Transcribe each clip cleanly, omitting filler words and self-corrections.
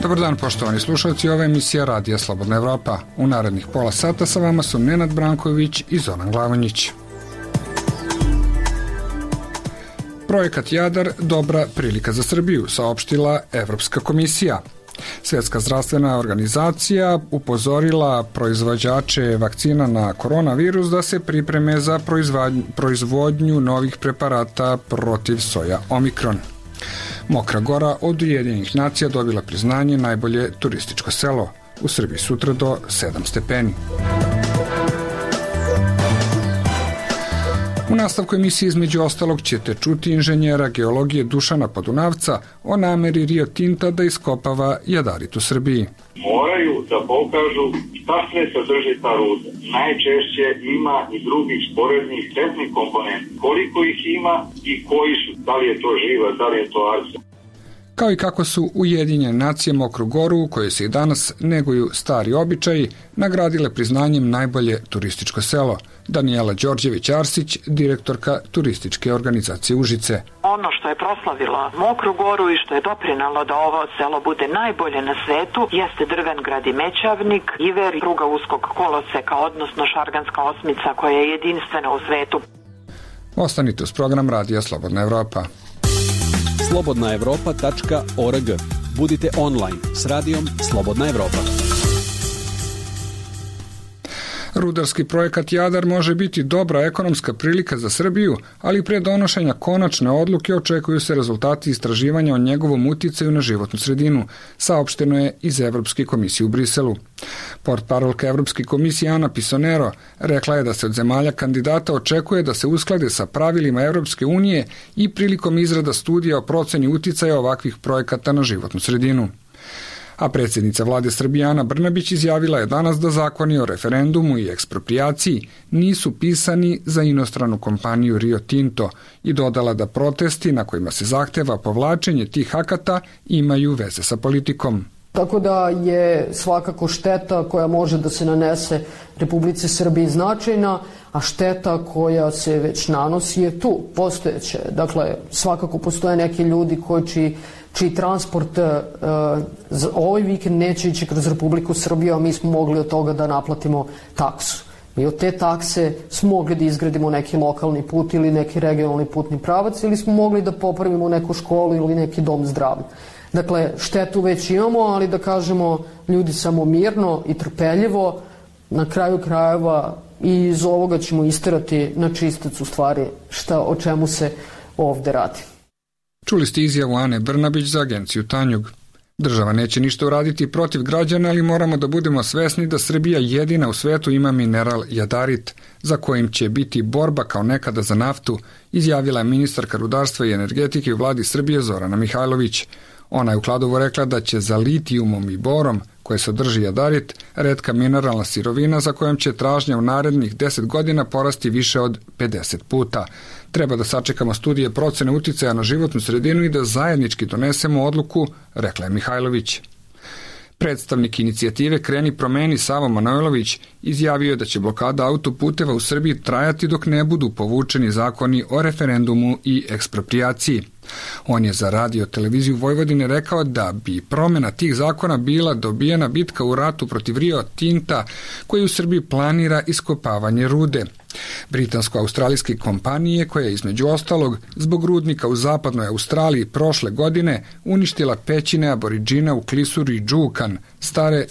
Dobar dan, poštovani slušalci, ova emisija Radija Slobodna Evropa. U narednih pola sata sa vama su Nenad Branković i Zoran Glavonjić. Projekat Jadar dobra prilika za Srbiju, saopštila Evropska komisija. Svjetska zdravstvena organizacija upozorila proizvođače vakcina na koronavirus da se pripreme za proizvodnju novih preparata protiv soja Omikron. Mokra Gora od Ujedinjenih nacija dobila priznanje najbolje turističko selo. U Srbiji sutra do 7 stepeni. U nastavku emisije između ostalog ćete čuti inženjera geologije Dušana Podunavca o nameri Rio Tinta da iskopava jadarit u Srbiji. Moraju da pokažu šta sve sadrži ta ruda. Najčešće ima i drugih sporednih štetnih komponenta. Koliko ih ima i koji su, da li je to živa, da li je to arsen. Kao i kako su Ujedinjene nacije Mokru Goru, u kojoj se i danas neguju stari običaji, nagradile priznanjem najbolje turističko selo. Danijela Đorđević-Arsić, direktorka turističke organizacije Užice. Ono što je proslavilo Mokru Goru i što je doprinalo da ovo selo bude najbolje na svetu jeste Drvengrad i Mećavnik, Iver, pruga uskog koloseka, odnosno Šarganska osmica koja je jedinstvena u svetu. Ostanite uz program Radija Slobodna Evropa. slobodnaevropa.org. Budite online s radijom Slobodna Evropa. Rudarski projekat Jadar može biti dobra ekonomska prilika za Srbiju, ali pre donošenja konačne odluke očekuju se rezultati istraživanja o njegovom uticaju na životnu sredinu, saopšteno je iz Evropske komisije u Briselu. Portparolka Evropske komisije Ana Pisonero rekla je da se od zemalja kandidata očekuje da se usklade sa pravilima Evropske unije i prilikom izrada studija o proceni uticaja ovakvih projekata na životnu sredinu. A predsjednica vlade Srbije Ana Brnabić izjavila je danas da zakoni o referendumu i eksproprijaciji nisu pisani za inostranu kompaniju Rio Tinto i dodala da protesti na kojima se zahteva povlačenje tih akata imaju veze sa politikom. Tako da je svakako šteta koja može da se nanese Republici Srbiji značajna, a šteta koja se već nanosi je tu, postojeće. Dakle, svakako postoje neki ljudi čiji transport ovaj vikend neće ići kroz Republiku Srbiju, a mi smo mogli od toga da naplatimo taksu. Mi od te takse smo mogli da izgradimo neki lokalni put ili neki regionalni putni pravac ili smo mogli da popravimo neku školu ili neki dom zdravlja. Dakle, štetu već imamo, ali da kažemo ljudi samo mirno i trpeljivo, na kraju krajeva i iz ovoga ćemo isterati na čistac u stvari o čemu se ovde radi. Čuli ste izjavu Ane Brnabić za agenciju Tanjug. Država neće ništa uraditi protiv građana, ali moramo da budemo svesni da Srbija jedina u svetu ima mineral jadarit, za kojim će biti borba kao nekada za naftu, izjavila je ministarka rudarstva i energetike u vladi Srbije Zorana Mihajlović. Ona je u Kladovu rekla da će za litijumom i borom, koje sadrži jadarit, retka mineralna sirovina za kojom će tražnja u narednih 10 godina porasti više od 50 puta. Treba da sačekamo studije procene uticaja na životnu sredinu i da zajednički donesemo odluku, rekla je Mihajlović. Predstavnik inicijative Kreni promeni Savo Manojlović izjavio je da će blokada autoputeva u Srbiji trajati dok ne budu povučeni zakoni o referendumu i eksproprijaciji. On je za radio televiziju Vojvodine rekao da bi promjena tih zakona bila dobijena bitka u ratu protiv Rio Tinta, koji u Srbiji planira iskopavanje rude. Britansko-australijske kompanije, koja je između ostalog zbog rudnika u zapadnoj Australiji prošle godine uništila pećine aboriđina u klisuri Džukan, stare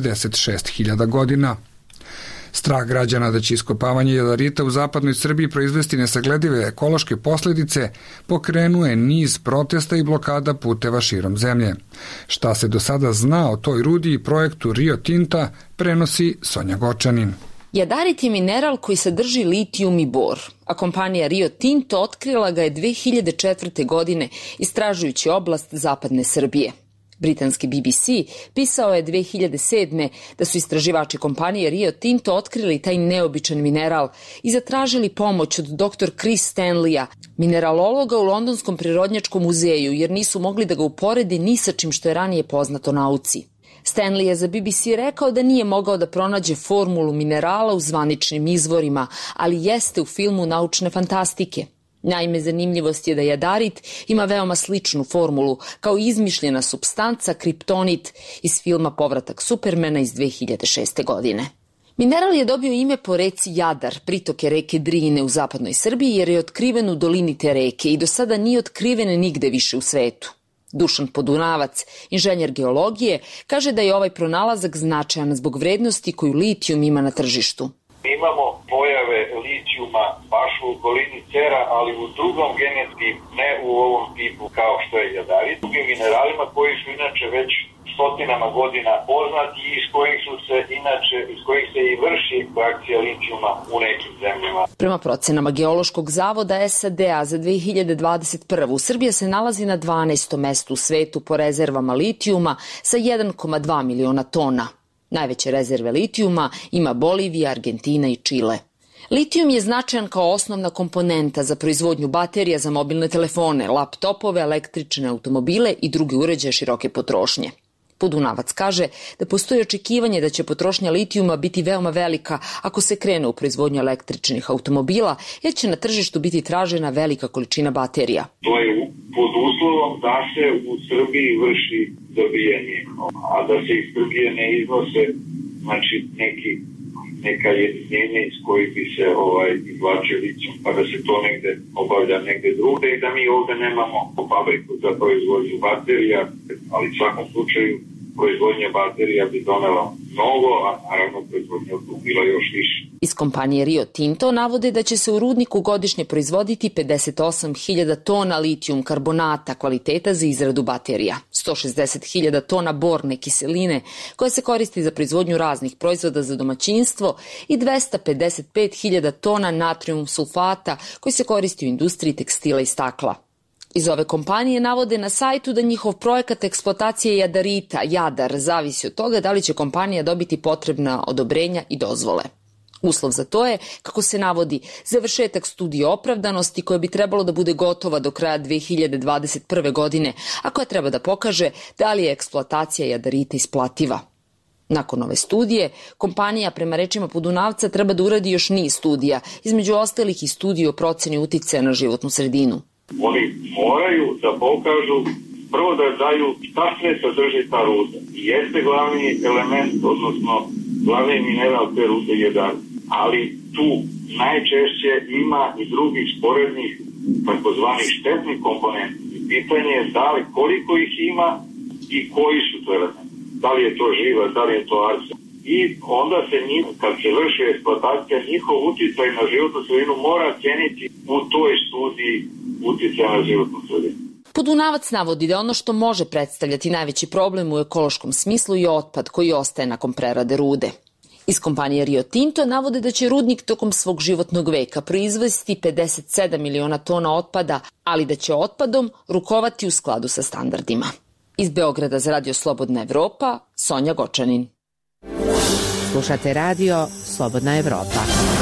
46.000 godina. Strah građana da će iskopavanje jadarita u zapadnoj Srbiji proizvesti nesagledive ekološke posljedice pokrenuje niz protesta i blokada puteva širom zemlje. Šta se do sada zna o toj rudi i projektu Rio Tinta prenosi Sonja Gočanin. Jadarit je mineral koji sadrži litijum i bor, a kompanija Rio Tinto otkrila ga je 2004. godine istražujući oblast zapadne Srbije. Britanski BBC pisao je 2007. da su istraživači kompanije Rio Tinto otkrili taj neobičan mineral i zatražili pomoć od dr. Chris Stanleya, mineralologa u Londonskom prirodnjačkom muzeju, jer nisu mogli da ga uporedi ni sa čim što je ranije poznato nauci. Stanley je za BBC rekao da nije mogao da pronađe formulu minerala u zvaničnim izvorima, ali jeste u filmu naučne fantastike. Naime, zanimljivost je da jadarit ima veoma sličnu formulu kao izmišljena supstanca kriptonit iz filma Povratak Supermana iz 2006. godine. Mineral je dobio ime po reci Jadar, pritoke reke Drine u zapadnoj Srbiji, jer je otkriven u dolini te reke i do sada nije otkriven nigde više u svetu. Dušan Podunavac, inženjer geologije, kaže da je ovaj pronalazak značajan zbog vrednosti koju litijum ima na tržištu. Imamo pojave litijuma baš u okolini cera, ali u drugom genetskim, ne u ovom tipu kao što je jadarit. Drugim mineralima koji su inače već stotinama godina poznati i iz kojih se i vrši ekstrakcija litijuma u nekim zemljama. Prema procenama Geološkog zavoda SAD-a za 2021. Srbija se nalazi na 12. mestu u svetu po rezervama litijuma sa 1,2 miliona tona. Najveće rezerve litijuma ima Bolivija, Argentina i Čile. Litijum je značajan kao osnovna komponenta za proizvodnju baterija za mobilne telefone, laptopove, električne automobile i druge uređaje široke potrošnje. Podunavac kaže da postoji očekivanje da će potrošnja litijuma biti veoma velika ako se krene u proizvodnju električnih automobila, jer će na tržištu biti tražena velika količina baterija. To je pod uslovom da se u Srbiji vrši dobijanje, a da se iz Srbije ne iznose neka jedinjenja iz kojih bi se izvlačio litijum, pa da se to negde obavlja negde drugde i da mi ovde nemamo fabriku za proizvodnju baterija, ali u svakom slučaju proizvodnja baterija bi donela mnogo, a naravno proizvodnja automobila još više. Iz kompanije Rio Tinto navode da će se u rudniku godišnje proizvoditi 58.000 tona litijum karbonata kvaliteta za izradu baterija, 160.000 tona borne kiseline koja se koristi za proizvodnju raznih proizvoda za domaćinstvo i 255.000 tona natrijum sulfata koji se koristi u industriji tekstila i stakla. Iz ove kompanije navode na sajtu da njihov projekat eksploatacije jadarita, Jadar, zavisi od toga da li će kompanija dobiti potrebna odobrenja i dozvole. Uslov za to je, kako se navodi, završetak studije opravdanosti koja bi trebalo da bude gotova do kraja 2021. godine, a koja treba da pokaže da li je eksploatacija jadarita isplativa. Nakon ove studije, kompanija, prema rečima Podunavca, treba da uradi još niz studija, između ostalih i studiju o proceni uticaja na životnu sredinu. Oni moraju da pokažu, prvo da daju šta sve sadrži ta ruda. I jeste glavni element, odnosno glavni mineral te rude jadarit. Ali tu najčešće ima i drugih sporednih, takozvanih štetnih komponenta. Pitanje je koliko ih ima i koji su to elementi. Da li je to živa, da li je to arsen. I onda se kad se vrši eksploatacija, njihov uticaj na životnu sredinu mora ceniti u toj studiji uticaja na životnu sredinu. Podunavac navodi da ono što može predstavljati najveći problem u ekološkom smislu je otpad koji ostaje nakon prerade rude. Iz kompanije Rio Tinto navode da će rudnik tokom svog životnog veka proizvesti 57 miliona tona otpada, ali da će otpadom rukovati u skladu sa standardima. Iz Beograda za Radio Slobodna Evropa, Sonja Gočanin. Slušate radio Slobodna Evropa.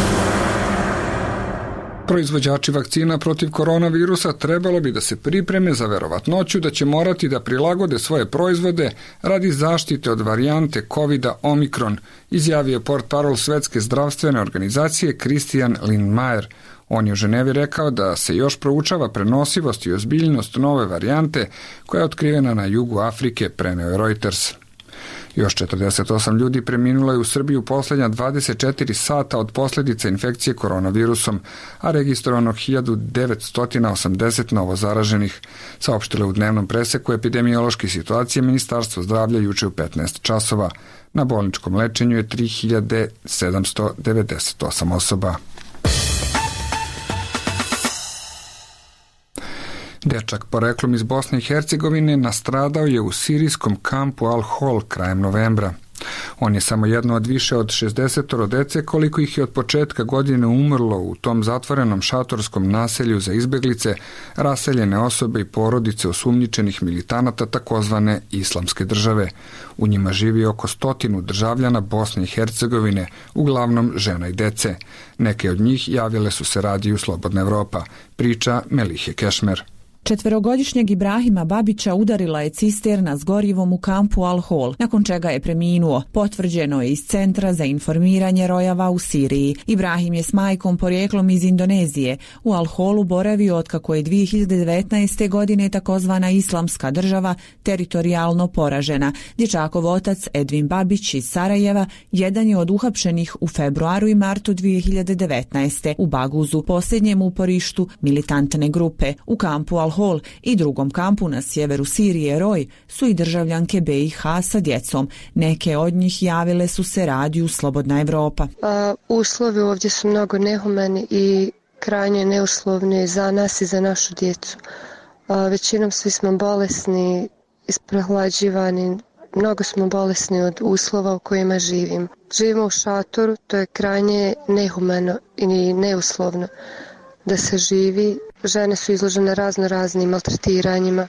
Proizvođači vakcina protiv koronavirusa trebalo bi da se pripreme za verovatnoću da će morati da prilagode svoje proizvode radi zaštite od varijante COVID-a Omikron, izjavio portparol Svetske zdravstvene organizacije Christian Lindmeier. On je u Ženevi rekao da se još proučava prenosivost i ozbiljnost nove varijante koja je otkrivena na jugu Afrike, preneo je Reuters. Još 48 ljudi preminulo je u Srbiji u poslednja 24 sata od posljedica infekcije koronavirusom, a registrovano 1980 novozaraženih, saopštilo u dnevnom preseku epidemiološke situacije Ministarstvo zdravlja juče u 15 časova. Na bolničkom lečenju je 3798 osoba. Dečak poreklom iz Bosne i Hercegovine nastradao je u sirijskom kampu Al-Hol krajem novembra. On je samo jedno od više od 60 dece koliko ih je od početka godine umrlo u tom zatvorenom šatorskom naselju za izbeglice, raseljene osobe i porodice osumnjičenih militanata takozvane Islamske države. U njima živi oko 100 državljana Bosne i Hercegovine, uglavnom žena i dece. Neke od njih javile su se radiju Slobodna Evropa, priča Melihe Kešmer. 4-godišnjeg Ibrahima Babića udarila je cisterna s gorivom u kampu Al-Hol, nakon čega je preminuo. Potvrđeno je iz Centra za informiranje rojava u Siriji. Ibrahim je s majkom porijeklom iz Indonezije u Al-Holu boravio otkako je 2019. godine takozvana Islamska država teritorijalno poražena. Dječakov otac Edvin Babić iz Sarajeva jedan je od uhapšenih u februaru i martu 2019. u Baguzu, posljednjem uporištu militantne grupe. U kampu Al-Hol i drugom kampu na sjeveru Sirije Roj su i državljanke BiH sa djecom. Neke od njih javile su se radiju Slobodna Evropa. Uslovi ovdje su mnogo nehumani i krajnje neuslovni za nas i za našu djecu. Većinom svi smo bolesni, isprehlađivani, mnogo smo bolesni od uslova u kojima živimo. Živimo u šatoru, to je krajnje nehumano i neuslovno da se živi. Žene su izložene raznim maltretiranjima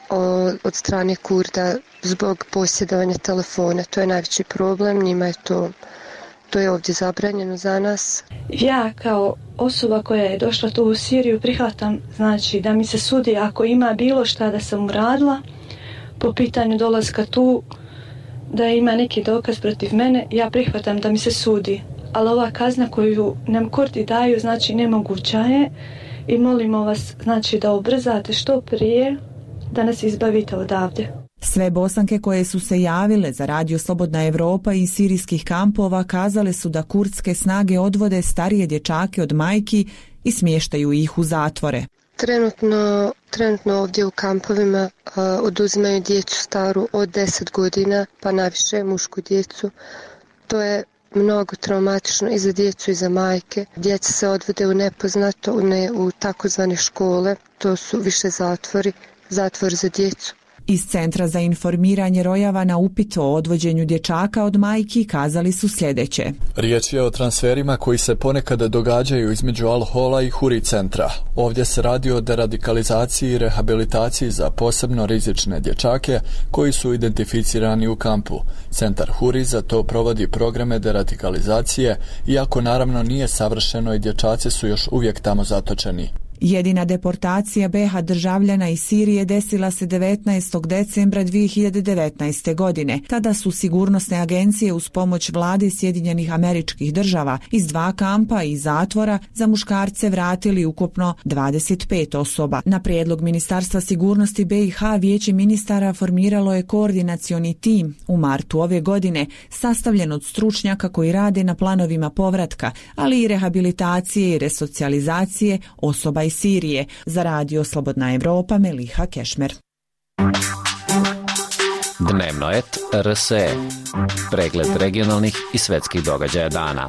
od strane Kurda zbog posjedovanja telefona. To je najveći problem, njima je to je ovdje zabranjeno za nas. Ja kao osoba koja je došla tu u Siriju prihvatam, znači da mi se sudi ako ima bilo šta da sam uradila po pitanju dolaska tu, da ima neki dokaz protiv mene, ja prihvatam da mi se sudi. Ali ova kazna koju nam Kurdi daju, znači nemoguća je i molimo vas, znači da ubrzate što prije da nas izbavite odavde. Sve Bosanke koje su se javile za radio Slobodna Evropa iz sirijskih kampova kazale su da kurdske snage odvode starije dječake od majki i smještaju ih u zatvore. Trenutno ovdje u kampovima oduzimaju djecu staru od 10 godina pa naviše mušku djecu. To je mnogo traumatično i za djecu i za majke. Djeca se odvode u nepoznato, u takozvane škole, to su više zatvor za djecu. Iz Centra za informiranje rojava na upit o odvođenju dječaka od majki kazali su sljedeće. Riječ je o transferima koji se ponekad događaju između Al-Hola i Huri centra. Ovdje se radi o deradikalizaciji i rehabilitaciji za posebno rizične dječake koji su identificirani u kampu. Centar Huri za to provodi programe deradikalizacije, iako naravno nije savršeno i dječaci su još uvijek tamo zatočeni. Jedina deportacija BiH državljana iz Sirije desila se 19. decembra 2019. godine. Tada su sigurnosne agencije uz pomoć vlade Sjedinjenih Američkih Država iz 2 kampa i zatvora za muškarce vratili ukupno 25 osoba. Na prijedlog Ministarstva sigurnosti BiH Vijeće ministara formiralo je koordinacioni tim u martu ove godine, sastavljen od stručnjaka koji rade na planovima povratka, ali i rehabilitacije i resocijalizacije osoba iz Sirije. Za radio Slobodna Evropa, Meliha Kešmer. Dnevno et RSE. Pregled regionalnih i svetskih događaja dana.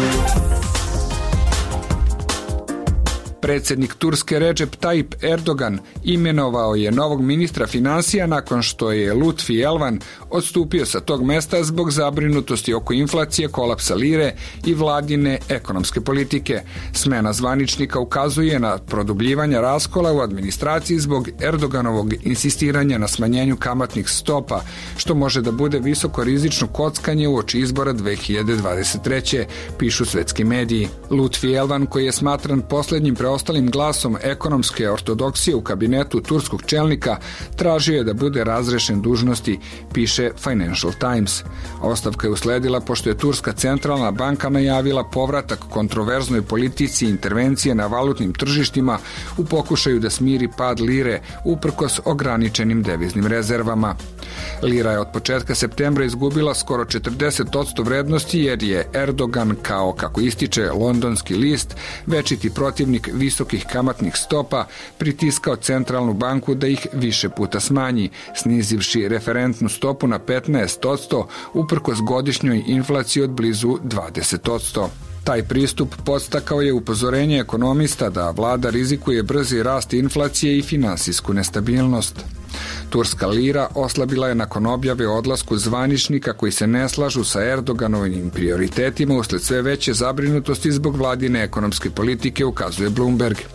Predsjednik Turske Recep Tayyip Erdogan imenovao je novog ministra financija nakon što je Lutfi Elvan odstupio sa tog mesta zbog zabrinutosti oko inflacije, kolapsa lire i vladine ekonomske politike. Smjena zvaničnika ukazuje na produbljivanje raskola u administraciji zbog Erdoganovog insistiranja na smanjenju kamatnih stopa, što može da bude visoko rizično kockanje uoči izbora 2023. pišu svetski mediji. Lutfi Elvan, koji je smatran posljednjim preostalim glasom ekonomske ortodoksije u kabinetu turskog čelnika, tražio je da bude razrešen dužnosti, piše Financial Times. Ostavka je usledila pošto je Turska centralna banka najavila povratak kontroverznoj politici intervencije na valutnim tržištima u pokušaju da smiri pad lire uprkos ograničenim deviznim rezervama. Lira je od početka septembra izgubila skoro 40% vrednosti jer je Erdogan, kao kako ističe londonski list, večiti protivnik visokih kamatnih stopa, pritiskao centralnu banku da ih više puta smanji, snizivši referentnu stopu na 15% uprkos godišnjoj inflaciji od blizu 20%. Taj pristup podstakao je upozorenje ekonomista da vlada rizikuje brzi rast inflacije i finansijsku nestabilnost. Turska lira oslabila je nakon objave o odlasku zvaničnika koji se ne slažu sa Erdoganovim prioritetima usled sve veće zabrinutosti zbog vladine ekonomske politike, ukazuje Bloomberg.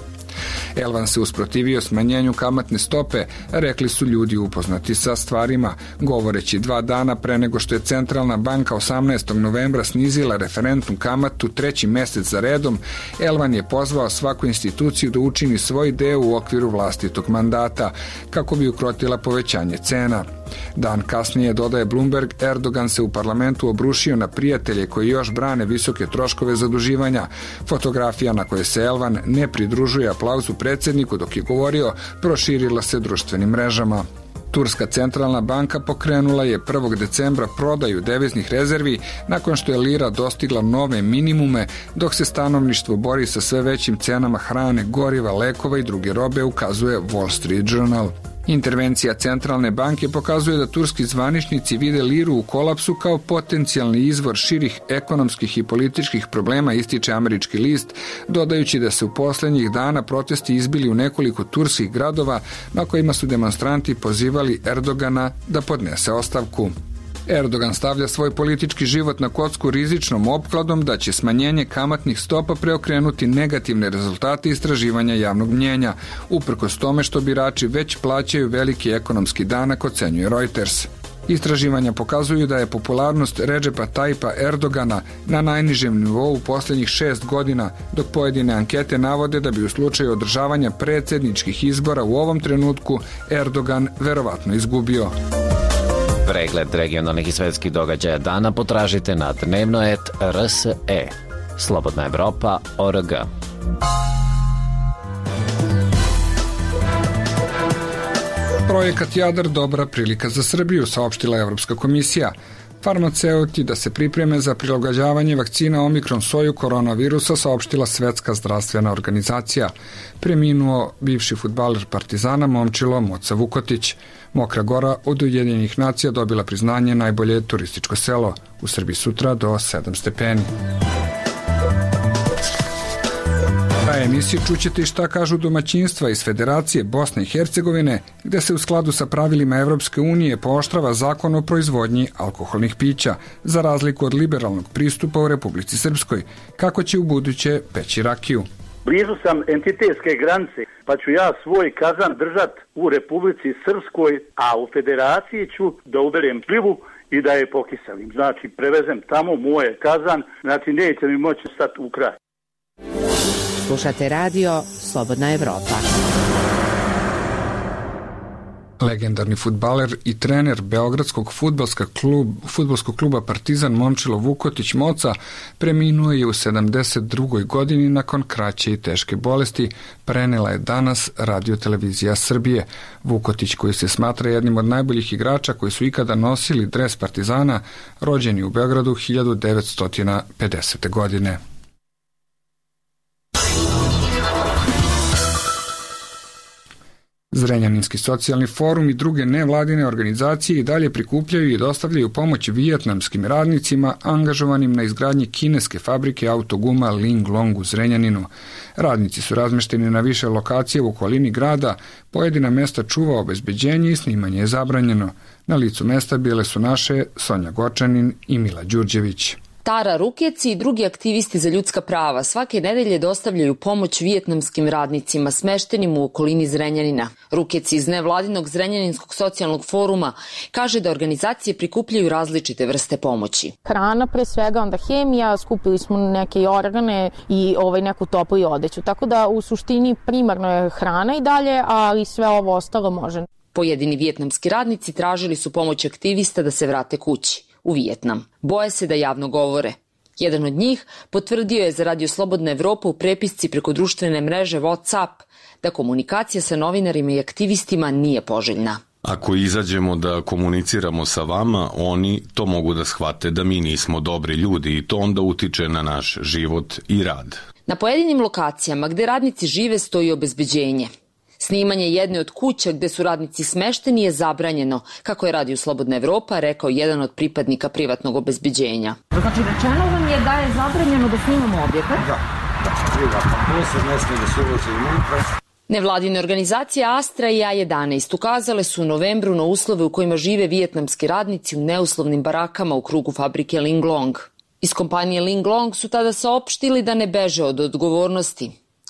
Elvan se usprotivio smanjenju kamatne stope, rekli su ljudi upoznati sa stvarima, govoreći 2 dana pre nego što je Centralna banka 18. novembra snizila referentnu kamatu 3. mesec za redom. Elvan je pozvao svaku instituciju da učini svoj deo u okviru vlastitog mandata, kako bi ukrotila povećanje cena. Dan kasnije, dodaje Bloomberg, Erdogan se u parlamentu obrušio na prijatelje koji još brane visoke troškove zaduživanja. Fotografija na kojoj se Elvan ne pridružuje aplauzu predsjedniku dok je govorio proširila se društvenim mrežama. Turska centralna banka pokrenula je 1. decembra prodaju deviznih rezervi nakon što je lira dostigla nove minimume, dok se stanovništvo bori sa sve većim cenama hrane, goriva, lekova i druge robe, ukazuje Wall Street Journal. Intervencija centralne banke pokazuje da turski zvaničnici vide liru u kolapsu kao potencijalni izvor širih ekonomskih i političkih problema, ističe američki list, dodajući da se u posljednjih dana protesti izbili u nekoliko turskih gradova na kojima su demonstranti pozivali Erdogana da podnese ostavku. Erdogan stavlja svoj politički život na kocku rizičnom opkladom da će smanjenje kamatnih stopa preokrenuti negativne rezultate istraživanja javnog mnjenja, uprkos tome što birači već plaćaju veliki ekonomski danak, ocenjuje Reuters. Istraživanja pokazuju da je popularnost Redžepa Tayyipa Erdogana na najnižem nivou u posljednjih 6 godina, dok pojedine ankete navode da bi u slučaju održavanja predsjedničkih izbora u ovom trenutku Erdogan verovatno izgubio. Pregled regionalnih i svetskih događaja dana potražite na dnevnoet.rse. Slobodna Evropa.org. Projekat Jadar dobra prilika za Srbiju, saopštila Evropska komisija. Farmaceuti da se pripreme za prilagođavanje vakcina Omikron soju koronavirusa, saopštila Svetska zdravstvena organizacija. Preminuo bivši fudbaler Partizana Momčilo Moca Vukotić. Mokra Gora od Ujedinjenih nacija dobila priznanje najbolje turističko selo. U Srbiji sutra do 7 stepeni. Na emisiji čućete i šta kažu domaćinstva iz Federacije Bosne i Hercegovine, gde se u skladu sa pravilima Evropske unije pooštrava zakon o proizvodnji alkoholnih pića, za razliku od liberalnog pristupa u Republici Srpskoj. Kako će u buduće peći rakiju? Blizu sam entitetske granice, pa ću ja svoj kazan držat u Republici Srpskoj, a u Federaciji ću da uberem pivu i da je pokiselim. Znači, prevezem tamo moje kazan, znači neće mi moći stati u kraj. Slušate radio Slobodna Evropa. Legendarni fudbaler i trener beogradskog fudbalskog kluba Partizan Momčilo Vukotić Moca preminuo je u 72. godini nakon kraće i teške bolesti, prenela je danas Radio-televizija Srbije. Vukotić, koji se smatra jednim od najboljih igrača koji su ikada nosili dres Partizana, rođen je u Beogradu 1950. godine. Zrenjaninski socijalni forum i druge nevladine organizacije i dalje prikupljaju i dostavljaju pomoć vijetnamskim radnicima angažovanim na izgradnji kineske fabrike autoguma Linglong u Zrenjaninu. Radnici su razmešteni na više lokacije u okolini grada, pojedina mesta čuva obezbeđenje i snimanje je zabranjeno. Na licu mesta bile su naše Sonja Gočanin i Mila Đurđević. Tara Rukeci i drugi aktivisti za ljudska prava svake nedelje dostavljaju pomoć vijetnamskim radnicima smeštenim u okolini Zrenjanina. Rukeci iz nevladinog Zrenjaninskog socijalnog foruma kaže da organizacije prikupljaju različite vrste pomoći. Hrana pre svega, onda hemija, skupili smo neke organe i neku toplu odeću. Tako da u suštini primarno je hrana i dalje, ali sve ovo ostalo može. Pojedini vijetnamski radnici tražili su pomoć aktivista da se vrate kući u Vijetnam. Boje se da javno govore. Jedan od njih potvrdio je za Radio Slobodna Evropa u prepisci preko društvene mreže WhatsApp da komunikacija sa novinarima i aktivistima nije poželjna. Ako izađemo da komuniciramo sa vama, oni to mogu da shvate da mi nismo dobri ljudi i to onda utiče na naš život i rad. Na pojedinim lokacijama gde radnici žive stoji obezbeđenje. Snimanje jedne od kuća gde su radnici smešteni je zabranjeno, kako je Radio Slobodna Evropa rekao jedan od pripadnika privatnog obezbeđenja. Znači, rečeno vam je da je zabranjeno da snimamo objekat? Da, privatno. To se ne smije da se uvozi unutra. Nevladine organizacije Astra i A11 ukazale su u novembru na uslove u kojima žive vijetnamski radnici u neuslovnim barakama u krugu fabrike Linglong. Iz kompanije Linglong su tada saopštili da ne beže od odgovornosti.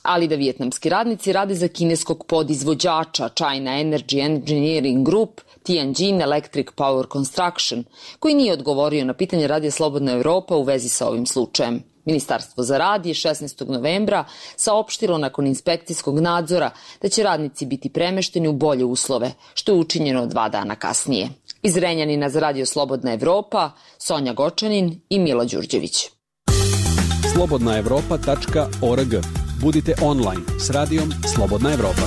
ali da vijetnamski radnici rade za kineskog podizvođača China Energy Engineering Group, Tianjin Electric Power Construction, koji nije odgovorio na pitanje Radija Slobodna Evropa u vezi sa ovim slučajem. Ministarstvo za rad je 16. novembra saopštilo nakon inspekcijskog nadzora da će radnici biti premešteni u bolje uslove, što je učinjeno 2 dana kasnije. Iz Renjanina za Radio Slobodna Evropa, Sonja Gočanin i Milo Đurđević. slobodnaevropa.org. Budite online s radijom Slobodna Evropa.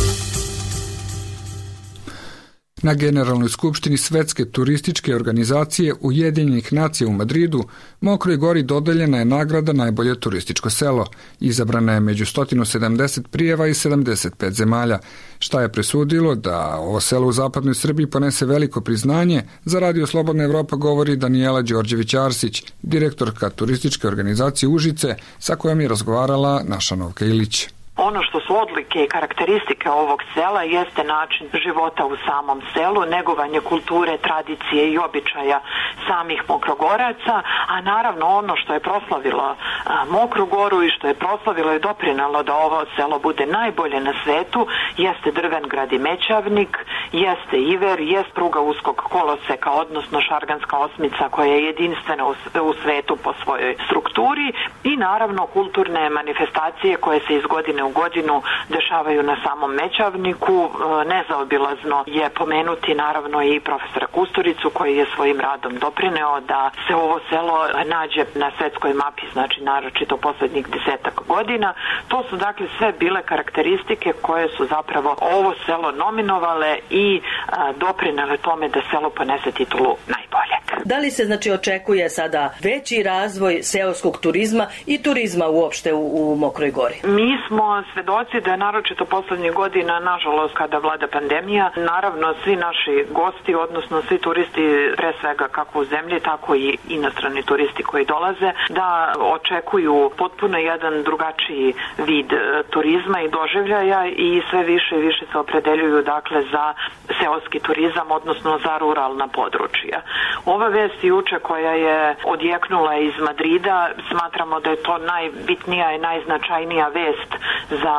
Na Generalnoj skupštini Svetske turističke organizacije Ujedinjenih nacija u Madridu Mokroj Gori dodeljena je nagrada Najbolje turističko selo. Izabrana je među 170 prijava iz 75 zemalja, šta je presudilo da ovo selo u zapadnoj Srbiji ponese veliko priznanje. Za Radio Slobodna Evropa govori Danijela Đorđević-Arsić, direktorka turističke organizacije Užice, sa kojom je razgovarala naša Novka Ilić. Ono što su odlike i karakteristike ovog sela jeste način života u samom selu, negovanje kulture, tradicije i običaja samih Mokrogoraca, a naravno ono što je proslavilo Mokru Goru i što je proslavilo i doprinalo da ovo selo bude najbolje na svetu jeste drven grad i mećavnik, jeste iver, jest pruga uskog koloseka, odnosno šarganska osmica koja je jedinstvena u svetu po svojoj strukturi i naravno kulturne manifestacije koje se iz godine u godinu dešavaju na samom Mećavniku. Nezaobilazno je pomenuti naravno i profesora Kusturicu koji je svojim radom doprineo da se ovo selo nađe na svetskoj mapi, znači naročito poslednjih 10 godina. To su dakle sve bile karakteristike koje su zapravo ovo selo nominovale i doprinele tome da selo ponese titulu najboljeg. Da li se znači očekuje sada veći razvoj seoskog turizma i turizma uopšte u Mokroj Gori? Mi smo svedoci da naročito poslednjih godina, nažalost, kada vlada pandemija, naravno svi naši gosti, odnosno svi turisti, pre svega kako u zemlji, tako i inostrani turisti koji dolaze, da očekuju potpuno jedan drugačiji vid turizma i doživljaja i sve više i više se opredeljuju dakle za seoski turizam, odnosno za ruralna područja. Ova vest juče koja je odjeknula iz Madrida, smatramo da je to najbitnija i najznačajnija vest za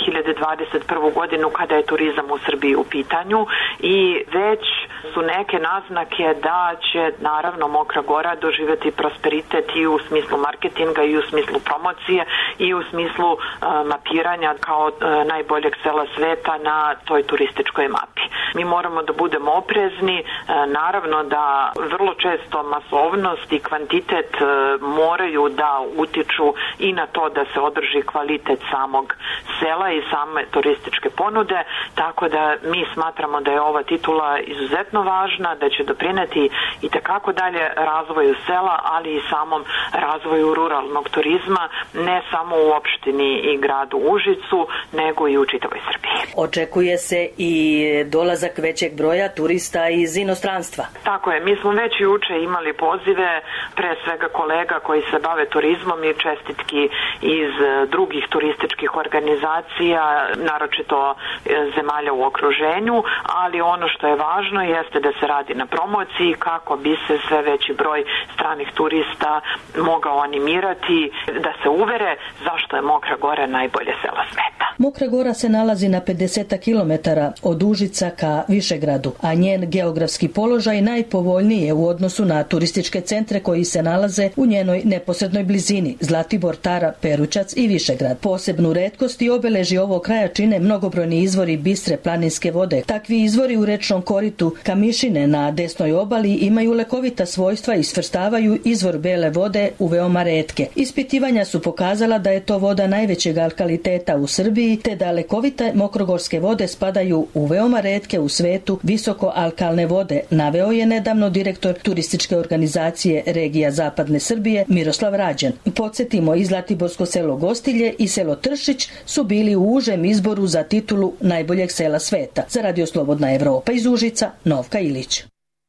2021. godinu kada je turizam u Srbiji u pitanju i već su neke naznake da će naravno Mokra Gora doživjeti prosperitet i u smislu marketinga i u smislu promocije i u smislu mapiranja kao najboljeg sela sveta na toj turističkoj mapi. Mi moramo da budemo oprezni, naravno da vrlo često masovnost i kvantitet moraju da utiču i na to da se održi kvalitet samog sela i same turističke ponude, tako da mi smatramo da je ova titula izuzetno važna, da će doprineti i tekako dalje razvoju sela, ali i samom razvoju ruralnog turizma, ne samo u opštini i gradu Užicu, nego i u čitavoj Srbiji. Očekuje se i dolazak većeg broja turista iz inostranstva. Tako je, mi smo već juče imali pozive, pre svega kolega koji se bave turizmom i čestitki iz drugih turističkih organizacija, naročito zemalja u okruženju, ali ono što je važno jeste da se radi na promociji kako bi se sve veći broj stranih turista mogao animirati, da se uvere zašto je Mokra Gora najbolje selo sveta. Mokra Gora se nalazi na 50 km od Užica ka Višegradu, a njen geografski položaj najpovoljniji je u odnosu na turističke centre koji se nalaze u njenoj neposrednoj blizini, Zlatibor, Tara, Perućac i Višegrad. Posebnu retkost i obeležje ovog kraja čine mnogobrojni izvori bistre planinske vode. Takvi izvori u rečnom koritu Kamišine na desnoj obali imaju lekovita svojstva i svrstavaju izvor bele vode u veoma retke. Ispitivanja su pokazala da je to voda najvećeg alkaliteta u Srbiji, te da lekovite mokrogorske vode spadaju u veoma retke u svetu visoko alkalne vode, naveo je nedavno direktor turističke organizacije regija Zapadne Srbije Miroslav Rađan. Podsjetimo, i Zlatiborsko selo Gostilje i selo Tršić su bili u užem izboru za titulu najboljeg sela sveta. Za Radio Slobodna Evropa iz Užica, Novka Ilić.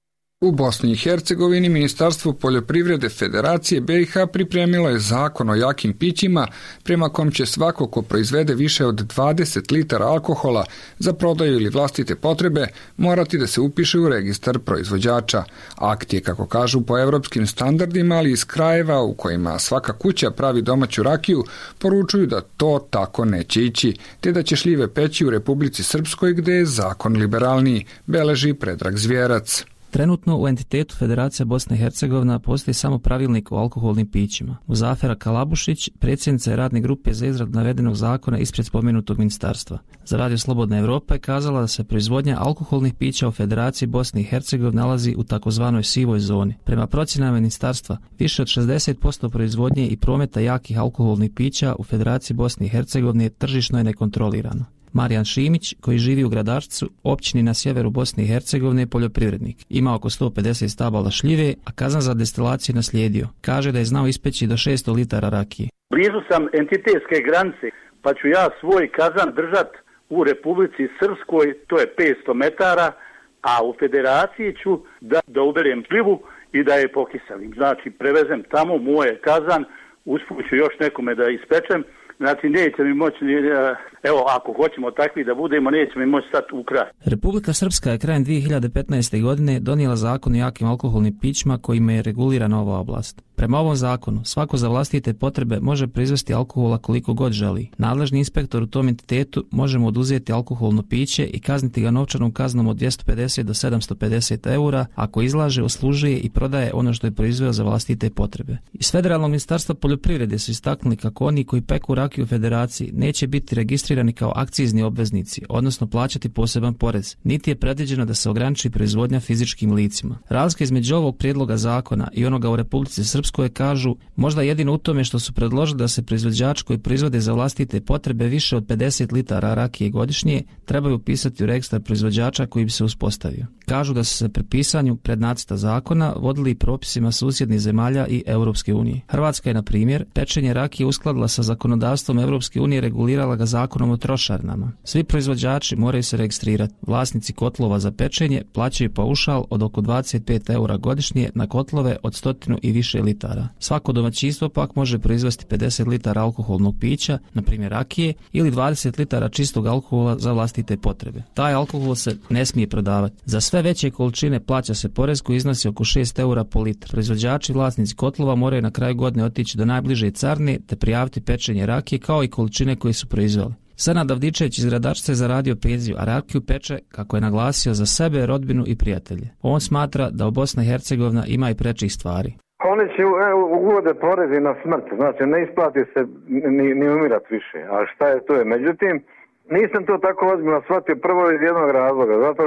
U Bosni i Hercegovini Ministarstvo poljoprivrede Federacije BiH pripremilo je zakon o jakim pićima prema kom će svako ko proizvede više od 20 litara alkohola za prodaju ili vlastite potrebe morati da se upiše u registar proizvođača. Akt je, kako kažu, po evropskim standardima, ali iz krajeva u kojima svaka kuća pravi domaću rakiju poručuju da to tako neće ići, te da će šljive peći u Republici Srpskoj gde je zakon liberalniji, beleži Predrag Zvjerac. Trenutno u entitetu Federacija Bosna i Hercegovina postoji samo pravilnik o alkoholnim pićima. Muzafera Kalabušić, predsjednica je radne grupe za izradu navedenog zakona ispred spomenutog ministarstva. Za Radio Slobodna Evropa je kazala da se proizvodnja alkoholnih pića u Federaciji Bosne i Hercegovine nalazi u takozvanoj sivoj zoni. Prema procjenama ministarstva, više od 60% proizvodnje i prometa jakih alkoholnih pića u Federaciji Bosne i Hercegovine tržišno je nekontrolirano. Marijan Šimić, koji živi u Gradačcu, općini na sjeveru Bosne i Hercegovine, je poljoprivrednik. Ima oko 150 stabala šljive, a kazan za destilaciju naslijedio. Kaže da je znao ispeći do 600 litara rakije. Blizu sam entitetske granice, pa ću ja svoj kazan držat u Republici Srpskoj, to je 500 metara, a u Federaciji ću da uberem šljivu i da je pokiselim. Znači, prevezem tamo moje kazan, usput ću još nekome da ispečem. Znači, neće mi moći, evo, ako hoćemo takvi da budemo, neće mi moći stati u kraj. Republika Srpska je krajem 2015. godine donijela zakon o jakim alkoholnim pićima kojima je regulirana ova oblast. Prema ovom zakonu, svako za vlastite potrebe može proizvesti alkohola koliko god želi. Nadležni inspektor u tom entitetu može mu oduzeti alkoholno piće i kazniti ga novčanom kaznom od 250 do 750 eura ako izlaže, oslužuje i prodaje ono što je proizveo za vlastite potrebe. Iz Federalnog ministarstva poljoprivrede su istaknuli kako oni koji peku rakiju u Federaciji neće biti registrirani kao akcizni obveznici, odnosno plaćati poseban porez, niti je predviđeno da se ograniči proizvodnja fizičkim licima. Razlika između ovog prijedloga zakona i onoga u Republici Srpskoj kažu možda jedino u tome što su predložili da se proizvođači koji proizvode za vlastite potrebe više od 50 litara rakije godišnje trebaju upisati u registar proizvođača koji bi se uspostavio. Kažu da su se pri pisanju prednacrta zakona vodili propisima susjednih zemalja i Europske unije. Hrvatska je, na primjer, pečenje rakije uskladila sa zakonodavstvom Europske unije, regulirala ga zakonom o trošarinama. Svi proizvođači moraju se registrirati. Vlasnici kotlova za pečenje plaćaju paušal od oko 25 eura godišnje na kotlove od 100 i više litara. Svako domaćinstvo pak može proizvesti 50 litara alkoholnog pića, na primjer rakije, ili 20 litara čistog alkohola za vlastite potrebe. Taj alkohol se ne smije prodavati. Za sve veće količine plaća se porez koji iznosi oko 6 eura po litru. Proizvođači i vlasnici kotlova moraju na kraju godine otići do najbliže carine te prijaviti pečenje rakije kao i količine koje su proizveli. Senad Avdičević iz Gradačca je zaradio penziju, a rakiju peče, kako je naglasio, za sebe, rodbinu i prijatelje. On smatra da u Bosna i Hercegovina ima i prečih stvari. Oni će uvode porezi na smrt, znači ne isplati se ni umirat više, a šta je to je. Međutim, nisam to tako ozbiljno shvatio prvo iz jednog razloga, zato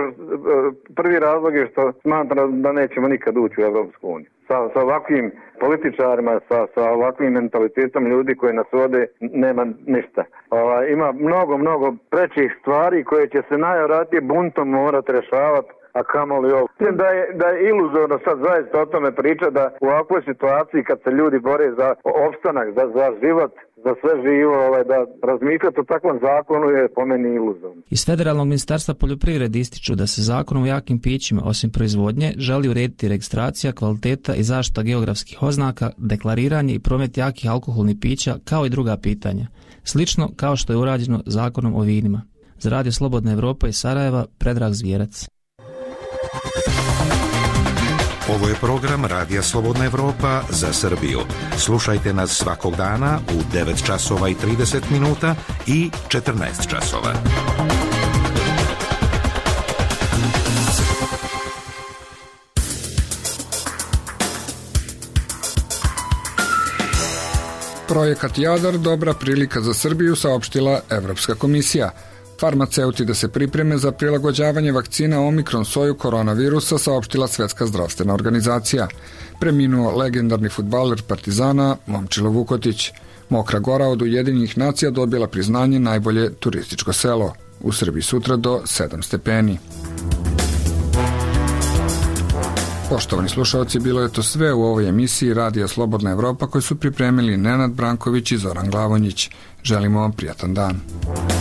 prvi razlog je što smatram da nećemo nikad ući u Evropsku uniju. Sa ovakvim političarima, sa ovakvim mentalitetom ljudi koji nas vode, nema ništa. Ima mnogo prečih stvari koje će se najvjerojatnije buntom morati rješavati, a kamoli ovo. Mislim da je iluzorno sad zaista o tome priča da u ovakvoj situaciji kad se ljudi bore za opstanak, za život, za sve živo, da razmišljati o takvom zakonu je po meni iluzorno. Iz Federalnog ministarstva poljoprivrede ističu da se zakonom o jakim pićima, osim proizvodnje, želi urediti registracija, kvaliteta i zaštita geografskih oznaka, deklariranje i promet jakih alkoholnih pića, kao i druga pitanja. Slično kao što je urađeno zakonom o vinima. Za Radio Slobodna Evropa iz Sarajeva, Predrag Zvjerac. Ovo je program Radija Slobodna Evropa za Srbiju. Slušajte nas svakog dana u 9 časova i 30 minuta i 14 časova. Projekat Jadar dobra prilika za Srbiju, saopštila Evropska komisija. Farmaceuti da se pripreme za prilagođavanje vakcina Omikron soju koronavirusa, saopštila Svetska zdravstvena organizacija. Preminuo legendarni fudbaler Partizana Momčilo Vukotić. Mokra Gora od Ujedinjenih nacija dobila priznanje najbolje turističko selo. U Srbiji sutra do 7 stepeni. Poštovani slušalci, bilo je to sve u ovoj emisiji Radija Slobodna Evropa koju su pripremili Nenad Branković i Zoran Glavonjić. Želimo vam prijatan dan.